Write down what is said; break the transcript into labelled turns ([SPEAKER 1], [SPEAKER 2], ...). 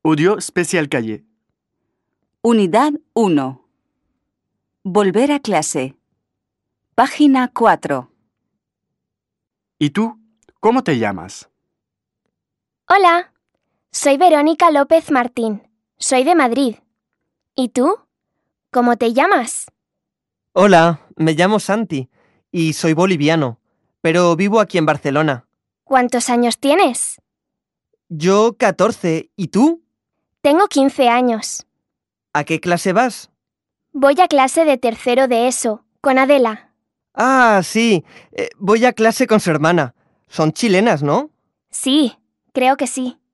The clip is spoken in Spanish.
[SPEAKER 1] Audio spécial cahier.
[SPEAKER 2] Unidad 1. Volver a clase. Página 4.
[SPEAKER 1] ¿Y tú? ¿Cómo te llamas?
[SPEAKER 3] Hola, soy Verónica López Martín. Soy de Madrid. ¿Y tú? ¿Cómo te llamas?
[SPEAKER 4] Hola, me llamo Santi y soy boliviano, pero vivo aquí en Barcelona.
[SPEAKER 3] ¿Cuántos años tienes?
[SPEAKER 4] Yo 14, ¿y tú?
[SPEAKER 3] Tengo 15 años.
[SPEAKER 4] ¿A qué clase vas?
[SPEAKER 3] Voy a clase de tercero de ESO, con Adela.
[SPEAKER 4] Ah, sí, voy a clase con su hermana. Son chilenas, ¿no?
[SPEAKER 3] Sí, creo que sí.